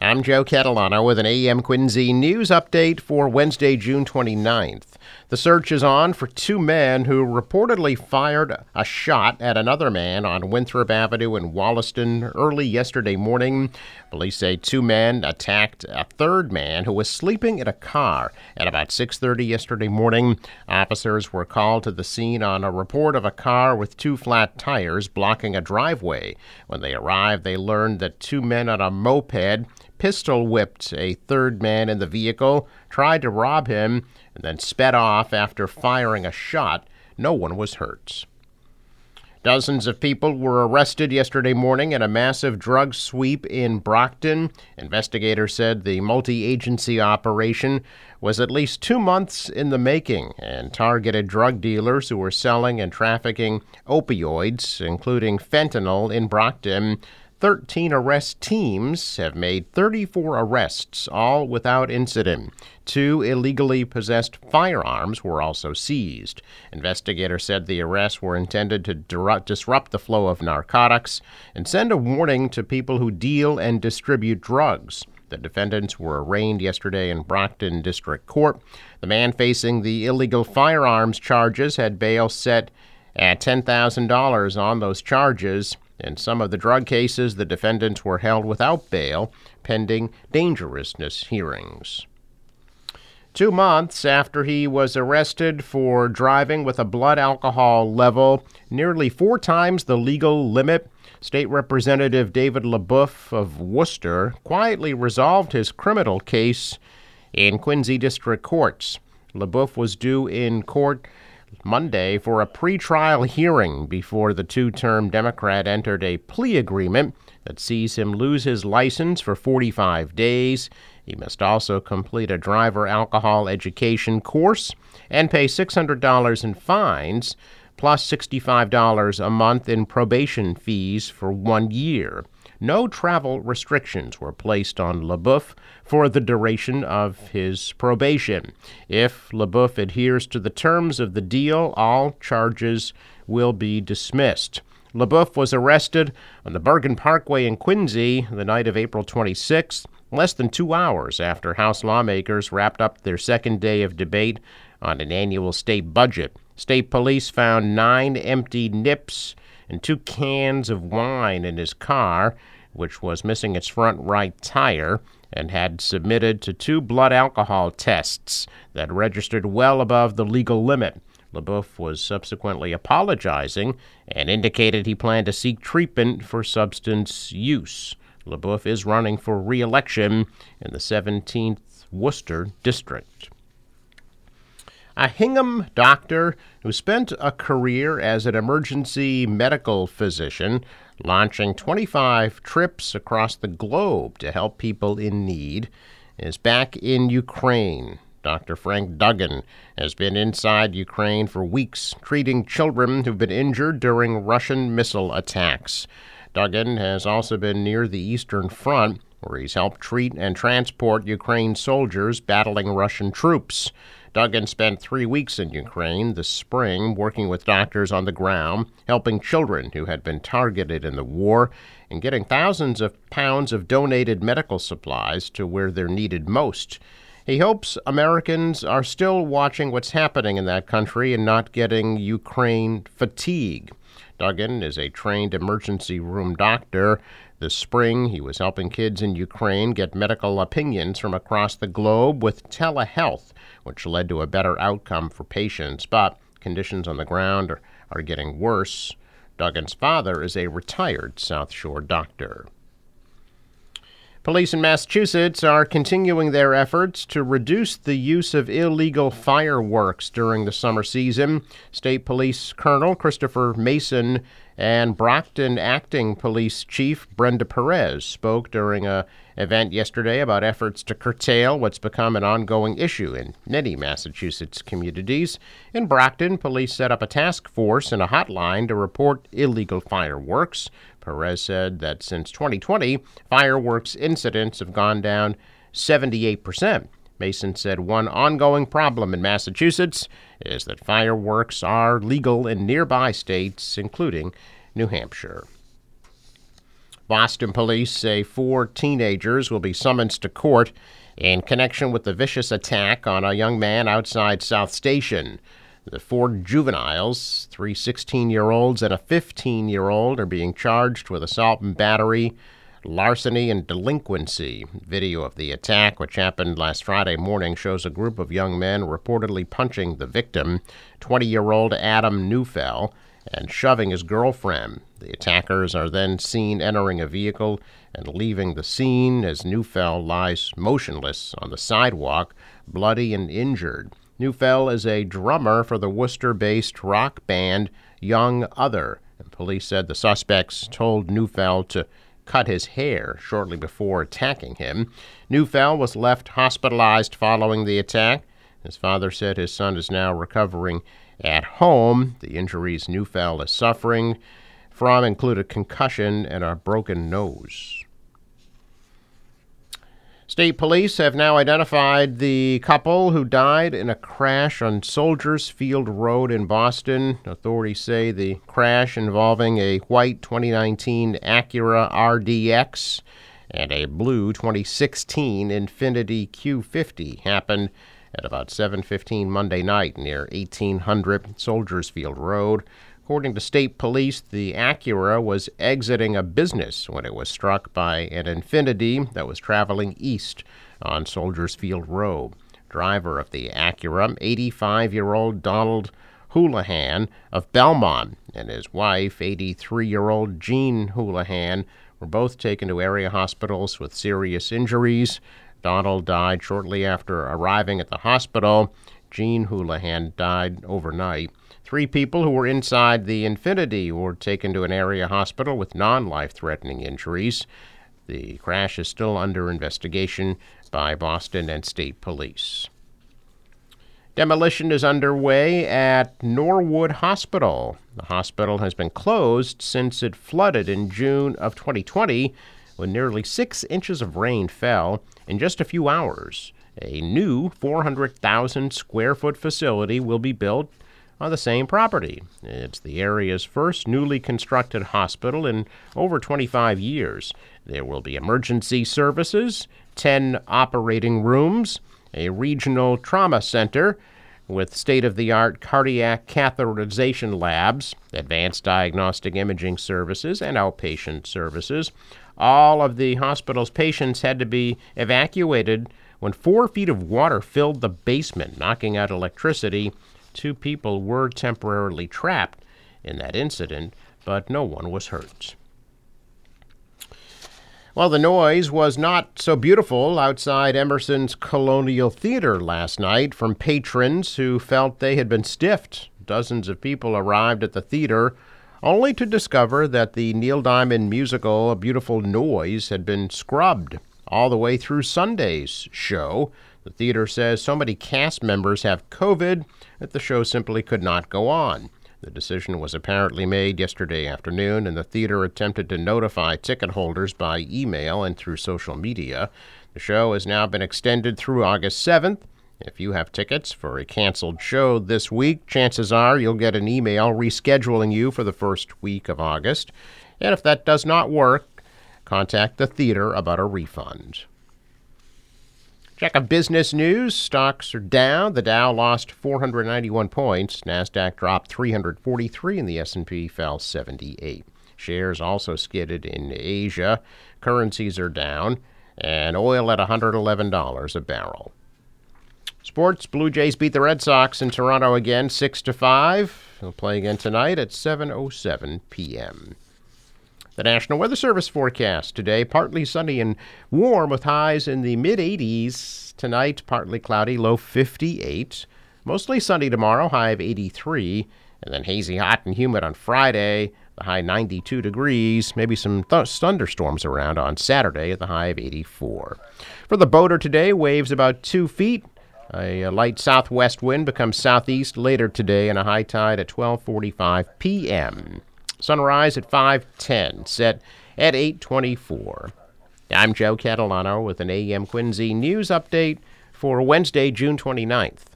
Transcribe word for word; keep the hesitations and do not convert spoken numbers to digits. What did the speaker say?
I'm Joe Catalano with an A M Quincy news update for Wednesday, June twenty-ninth. The search is on for two men who reportedly fired a shot at another man on Winthrop Avenue in Wollaston early yesterday morning. Police say two men attacked a third man who was sleeping in a car at about six thirty yesterday morning. Officers were called to the scene on a report of a car with two flat tires blocking a driveway. When they arrived, they learned that two men on a moped pistol whipped a third man in the vehicle, tried to rob him, and then sped off after firing a shot. No one was hurt. Dozens of people were arrested yesterday morning in a massive drug sweep in Brockton. Investigators said the multi-agency operation was at least two months in the making and targeted drug dealers who were selling and trafficking opioids, including fentanyl, in Brockton. Thirteen arrest teams have made thirty-four arrests, all without incident. Two illegally possessed firearms were also seized. Investigators said the arrests were intended to disrupt the flow of narcotics and send a warning to people who deal and distribute drugs. The defendants were arraigned yesterday in Brockton District Court. The man facing the illegal firearms charges had bail set at ten thousand dollars on those charges. In some of the drug cases, the defendants were held without bail, pending dangerousness hearings. Two months after he was arrested for driving with a blood alcohol level nearly four times the legal limit, State Representative David LaBeouf of Worcester quietly resolved his criminal case in Quincy District Courts. LaBeouf was due in court Monday for a pretrial hearing before the two-term Democrat entered a plea agreement that sees him lose his license for forty-five days. He must also complete a driver alcohol education course and pay six hundred dollars in fines, plus sixty-five dollars a month in probation fees for one year. No travel restrictions were placed on LaBeouf for the duration of his probation. If LaBeouf adheres to the terms of the deal, all charges will be dismissed. LaBeouf was arrested on the Bergen Parkway in Quincy the night of April twenty-sixth, less than two hours after House lawmakers wrapped up their second day of debate on an annual state budget. State police found nine empty nips and two cans of wine in his car, which was missing its front right tire, and had submitted to two blood alcohol tests that registered well above the legal limit. LaBeouf was subsequently apologizing and indicated he planned to seek treatment for substance use. LaBeouf is running for re-election in the seventeenth Worcester District. A Hingham doctor who spent a career as an emergency medical physician, launching twenty-five trips across the globe to help people in need, is back in Ukraine. Doctor Frank Duggan has been inside Ukraine for weeks, treating children who've been injured during Russian missile attacks. Duggan has also been near the Eastern Front, where he's helped treat and transport Ukraine soldiers battling Russian troops. Duggan spent three weeks in Ukraine this spring working with doctors on the ground, helping children who had been targeted in the war, and getting thousands of pounds of donated medical supplies to where they're needed most. He hopes Americans are still watching what's happening in that country and not getting Ukraine fatigue. Duggan is a trained emergency room doctor. This spring, he was helping kids in Ukraine get medical opinions from across the globe with telehealth, which led to a better outcome for patients. But conditions on the ground are, are getting worse. Duggan's father is a retired South Shore doctor. Police in Massachusetts are continuing their efforts to reduce the use of illegal fireworks during the summer season. State Police Colonel Christopher Mason and Brockton Acting Police Chief Brenda Perez spoke during a event yesterday about efforts to curtail what's become an ongoing issue in many Massachusetts communities. In Brockton, police set up a task force and a hotline to report illegal fireworks. Perez said that since twenty twenty, fireworks incidents have gone down seventy-eight percent. Mason said one ongoing problem in Massachusetts is that fireworks are legal in nearby states, including New Hampshire. Boston police say four teenagers will be summoned to court in connection with the vicious attack on a young man outside South Station. The four juveniles, three sixteen-year-olds and a fifteen-year-old, are being charged with assault and battery, larceny, and delinquency. Video of the attack, which happened last Friday morning, shows a group of young men reportedly punching the victim, twenty-year-old Adam Neufeld, and shoving his girlfriend. The attackers are then seen entering a vehicle and leaving the scene as Neufeld lies motionless on the sidewalk, bloody and injured. Neufeld is a drummer for the Worcester-based rock band Young Other, and police said the suspects told Neufeld to cut his hair shortly before attacking him. Neufeld was left hospitalized following the attack. His father said his son is now recovering at home. The injuries Neufeld is suffering from include a concussion and a broken nose. State police have now identified the couple who died in a crash on Soldiers Field Road in Boston. Authorities say the crash involving a white twenty nineteen Acura R D X and a blue twenty sixteen Infiniti Q fifty happened at about seven fifteen Monday night near eighteen hundred Soldiers Field Road. According to state police, the Acura was exiting a business when it was struck by an Infiniti that was traveling east on Soldiers Field Road. Driver of the Acura, eighty-five-year-old Donald Houlihan of Belmont, and his wife, eighty-three-year-old Jean Houlihan, were both taken to area hospitals with serious injuries. Donald died shortly after arriving at the hospital. Jean Houlihan died overnight. Three people who were inside the Infiniti were taken to an area hospital with non-life-threatening injuries. The crash is still under investigation by Boston and state police. Demolition is underway at Norwood Hospital. The hospital has been closed since it flooded in June of twenty twenty when nearly six inches of rain fell in just a few hours. A new four hundred thousand square foot facility will be built on the same property. It's the area's first newly constructed hospital in over twenty-five years. There will be emergency services, ten operating rooms, a regional trauma center with state-of-the-art cardiac catheterization labs, advanced diagnostic imaging services, and outpatient services. All of the hospital's patients had to be evacuated when four feet of water filled the basement, knocking out electricity. Two people were temporarily trapped in that incident, but no one was hurt. Well, the noise was not so beautiful outside Emerson's Colonial Theater last night from patrons who felt they had been stiffed. Dozens of people arrived at the theater only to discover that the Neil Diamond musical A Beautiful Noise had been scrubbed all the way through Sunday's show. The theater says so many cast members have COVID that the show simply could not go on. The decision was apparently made yesterday afternoon, and the theater attempted to notify ticket holders by email and through social media. The show has now been extended through August seventh. If you have tickets for a canceled show this week, chances are you'll get an email rescheduling you for the first week of August. And if that does not work, contact the theater about a refund. Check of business news. Stocks are down. The Dow lost four hundred ninety-one points. NASDAQ dropped three hundred forty-three, and the S and P fell seventy-eight. Shares also skidded in Asia. Currencies are down, and oil at one hundred eleven dollars a barrel. Sports, Blue Jays beat the Red Sox in Toronto again, six to five. They'll play again tonight at seven oh seven p.m. The National Weather Service forecast today, partly sunny and warm with highs in the mid-eighties. Tonight, partly cloudy, low fifty-eight. Mostly sunny tomorrow, high of eighty-three. And then hazy, hot, and humid on Friday, the high ninety-two degrees. Maybe some th- thunderstorms around on Saturday at the high of eighty-four. For the boater today, waves about two feet. A, a light southwest wind becomes southeast later today, and a high tide at twelve forty-five p.m. Sunrise at five ten, set at eight twenty-four. I'm Joe Catalano with an A M Quincy news update for Wednesday, June twenty-ninth.